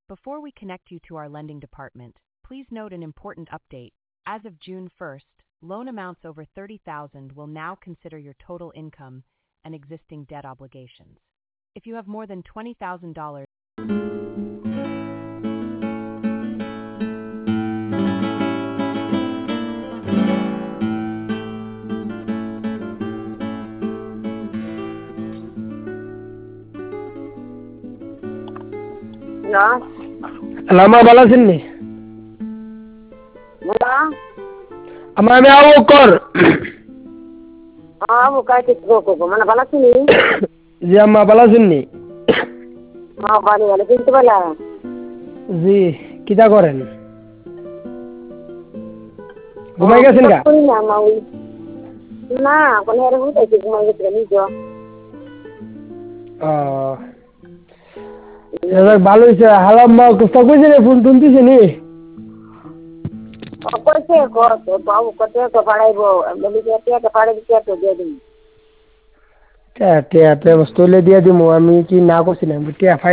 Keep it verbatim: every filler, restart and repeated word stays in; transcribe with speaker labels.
Speaker 1: Before we connect you to our lending department, please note an important update. As of June first, loan amounts over thirty thousand will now consider your total income and existing debt obligations. If you have more than twenty thousand dollars,
Speaker 2: Hello?
Speaker 3: Alama bala sinni.
Speaker 2: Hello?
Speaker 3: Ama me awo kor.
Speaker 2: Ah, bukan itu kok. Mana bala sini?
Speaker 3: জি আম্মা ভালো আছেননি?
Speaker 2: Ah, bali bali কিন্তু bala.
Speaker 3: জি কিটা করেন? ঘুমাই গেছেন গা?
Speaker 2: না মাউই। না, কোন হেরে হইতাছে ঘুমাই গেছে নিজো।
Speaker 3: ও এবার ভালো হইছে। হালাম্মা কষ্ট কইছে রে ফোন টুন দিছে নি?
Speaker 2: ও কইছে কো তো বাবু কতে তো পাড়াইবো। বলি যে তে পাড়াই দিতে তো দিয়ে দিই।
Speaker 3: তে তে তে বস্তু লে দিয়ে দিমু আমি কি না করছিলাম তে